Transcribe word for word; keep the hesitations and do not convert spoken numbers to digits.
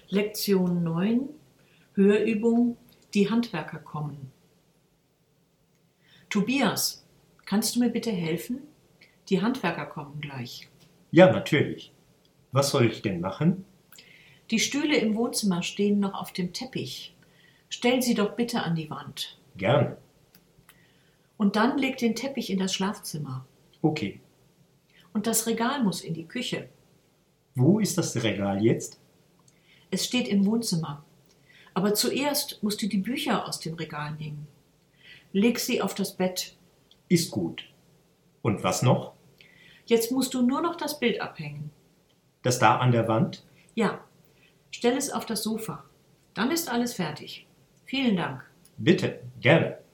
Lektion neun, Hörübung, die Handwerker kommen. Tobias, kannst du mir bitte helfen? Die Handwerker kommen gleich. Ja, natürlich. Was soll ich denn machen? Die Stühle im Wohnzimmer stehen noch auf dem Teppich. Stell sie doch bitte an die Wand. Gerne. Und dann leg den Teppich in das Schlafzimmer. Okay. Und das Regal muss in die Küche. Wo ist das Regal jetzt? Es steht im Wohnzimmer. Aber zuerst musst du die Bücher aus dem Regal nehmen. Leg sie auf das Bett. Ist gut. Und was noch? Jetzt musst du nur noch das Bild abhängen. Das da an der Wand? Ja, stell es auf das Sofa. Dann ist alles fertig. Vielen Dank. Bitte, gerne.